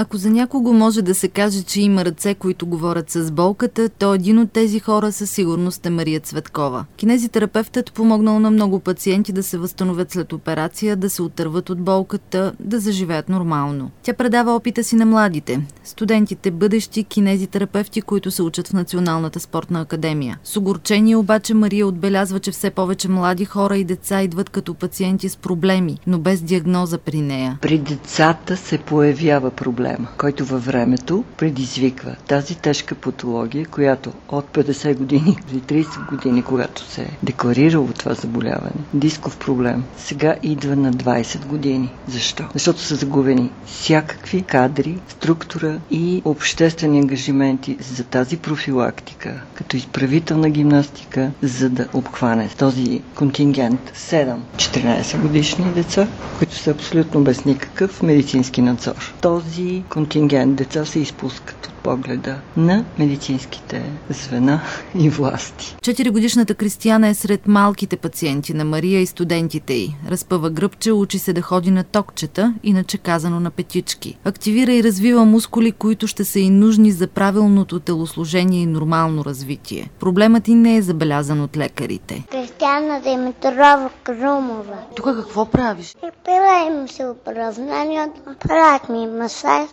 Ако за някого може да се каже, че има ръце, които говорят с болката, то един от тези хора със сигурност е Мария Цветкова. Кинезитерапевтът помогнал на много пациенти да се възстановят след операция, да се отърват от болката, да заживеят нормално. Тя предава опита си на младите, студентите, бъдещи кинезитерапевти, които се учат в Националната спортна академия. С огорчение обаче Мария отбелязва, че все повече млади хора и деца идват като пациенти с проблеми, но без диагноза при нея. При децата се появява проблема, който във времето предизвиква тази тежка патология, която от 50 години или 30 години, когато се е декларирало това заболяване, дисков проблем, сега идва на 20 години. Защо? Защото са загубени всякакви кадри, структура и обществени ангажименти за тази профилактика, като изправителна гимнастика, за да обхване този контингент 7-14 годишни деца, които са абсолютно без никакъв медицински надзор. Този контингент деца се изпускат от погледа на медицинските звена и власти. 4-годишната Кристияна е сред малките пациенти на Мария и студентите й. Разпъва гръбче, учи се да ходи на токчета, иначе казано на петички. Активира и развива мускули, които ще са и нужни за правилното телосложение и нормално развитие. Проблемът и не е забелязан от лекарите. Кристияна Димитрова Крумова. Тук какво правиш? Правим се упражненията, правят ми масаж.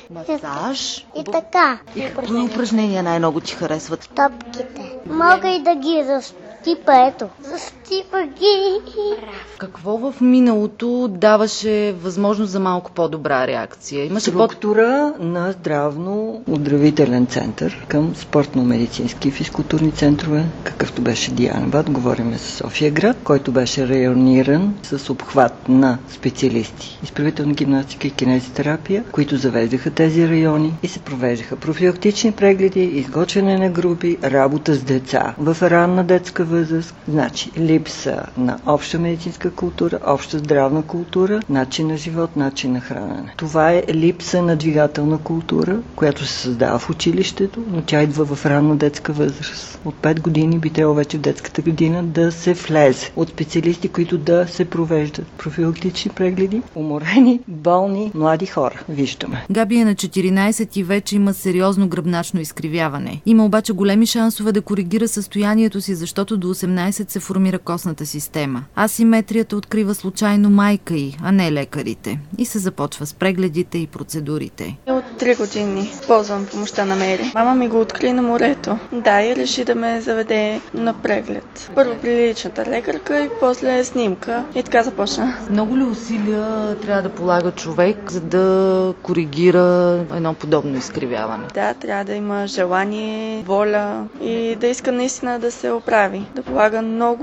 Масаж? И така. И какви упражнения най-много ти харесват? Топките. Мога и да ги разтипа, ето. Разтипа ги. Какво в миналото даваше възможност за малко по-добра реакция? Имаше структура на здравно-оздравителен център към спортно-медицински и физкултурни центрове, какъвто беше Дианбад, говорим за София град, който беше райониран с обхват на специалисти. Изправителна гимнастика и кинезитерапия, които завеждаха тези райони и се провеждаха профилактични прегледи, изготвяне на групи, работа с деца в ранна детска възраст. Значи липса на обща медицинска култура, обща здравна култура, начин на живот, начин на хранене. Това е липса на двигателна култура, която се създава в училището, но тя идва в ранна детска възраст. От 5 години би трябвало вече в детската градина да се влезе от специалисти, които да се провеждат профилактични прегледи. Уморени, болни, млади хора. Виждаме. Габи е на 14 и вече има сериозно гръбначно изкривяване. Има обаче големи шансове да коригира състоянието си, защото до 18 се формира костната система. Асиметрията открива случайно майка й, а не лекарите. И се започва с прегледите и процедурите. От 3 години ползвам помощта на Мери. Мама ми го откри на морето. Да, и реши да ме заведе на преглед. Първо при личната лекарка и после снимка. И така започна. Много ли усилия трябва да полага човек, за да коригира едно подобно изкривяване? Да, трябва да има желание, воля и да иска наистина да се оправи. Да полага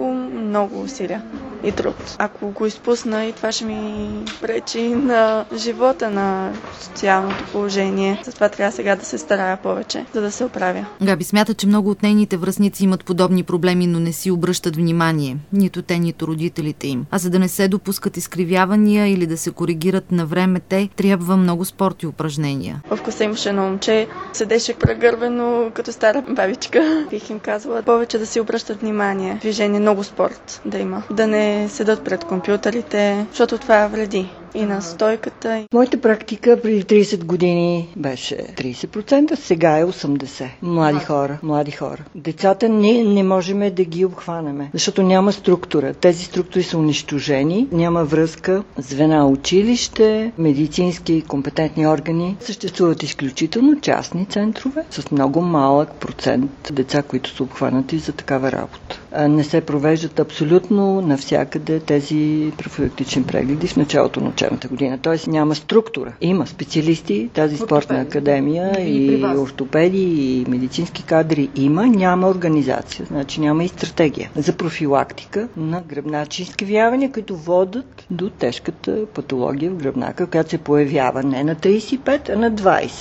много усилия и труд. Ако го изпусна и това ще ми пречи на живота, на социалното положение. Затова трябва сега да се старая повече, за да се оправя. Габи смята, че много от нейните връстници имат подобни проблеми, но не си обръщат внимание. Нито те, нито родителите им. А за да не се допускат изкривявания или да се коригират на време те, трябва много спорт и упражнения. В класа имаше едно момче, седеше прегърбено като стара бабичка. Бих им казала повече да си обръщат внимание. Движение, много спорт да има. Да не седат пред компютрите, защото това вреди и на стойката. Моята практика преди 30 години беше 30%, сега е 80%. Млади хора. Децата не можем да ги обхванеме, защото няма структура. Тези структури са унищожени, няма връзка, звена училище, медицински компетентни органи. Съществуват изключително частни центрове с много малък процент деца, които са обхванати за такава работа. Не се провеждат абсолютно навсякъде тези профилактични прегледи в началото на учебната година. Тоест няма структура. Има специалисти, тази спортна академия и ортопеди, и медицински кадри има, няма организация. Значи няма и стратегия за профилактика на гръбначни изкривявания, които водят до тежката патология в гръбнака, която се появява не на 35, а на 20.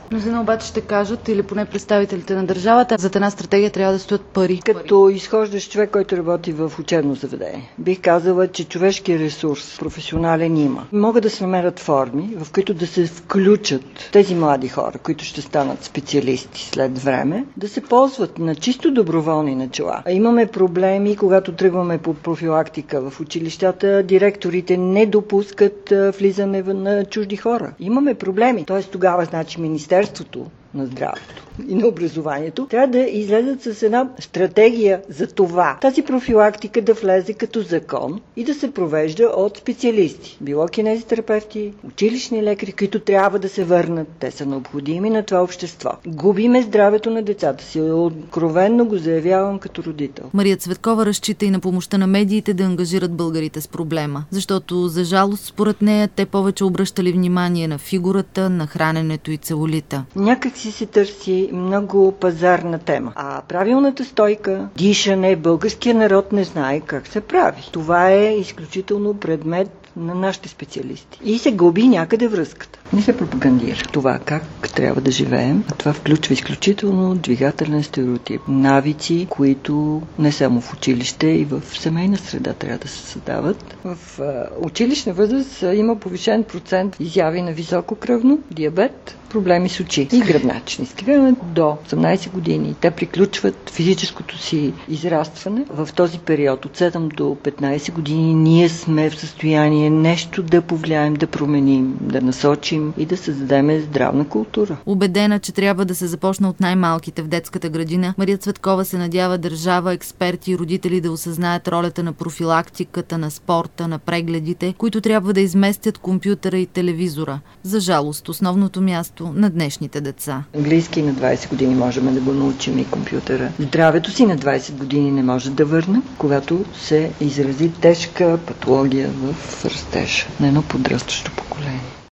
Мнозина обаче ще кажат, или поне представителите на държавата, зад една стратегия трябва да стоят пари. Като изхождаш човек, който работи в учебно заведение, бих казала, че човешки ресурс, професионален има. Могат да се намерят форми, в които да се включат тези млади хора, които ще станат специалисти след време, да се ползват на чисто доброволни начала. Имаме проблеми, когато тръгваме по профилактика в училищата, директорите не допускат влизане на чужди хора. Имаме проблеми. Тоест тогава, значи, Министерството на здравето и на образованието трябва да излезат с една стратегия за това. Тази профилактика да влезе като закон и да се провежда от специалисти. Било кинезитерапевти, училищни лекари, които трябва да се върнат. Те са необходими на това общество. Губиме здравето на децата си. Откровенно го заявявам като родител. Мария Цветкова разчита и на помощта на медиите да ангажират българите с проблема. Защото, за жалост, според нея, те повече обръщали внимание на фигурата, на храненето и целулита. Някак си се търси много пазарна тема. А правилната стойка, дишане, българският народ не знае как се прави. Това е изключително предмет на нашите специалисти. И се губи някъде връзката. Не се пропагандира това как трябва да живеем, а това включва изключително двигателен стереотип. Навици, които не само в училище и в семейна среда трябва да се създават. В училищна възраст има повишен процент изяви на високо кръвно, диабет, проблеми с очи и гръбначни. Стигаме до 18 години. Те приключват физическото си израстване. В този период от 7 до 15 години ние сме в състояние нещо да повлияем, да променим, да насочим и да създадем здравна култура. Убедена, че трябва да се започне от най-малките в детската градина, Мария Цветкова се надява държава, експерти и родители да осъзнаят ролята на профилактиката, на спорта, на прегледите, които трябва да изместят компютъра и телевизора. За жалост, основното място на днешните деца. Английски на 20 години можем да го научим и компютъра. Здравето си на 20 години не може да върне, когато се изрази тежка патология в растежа на едно подрастващо поколение.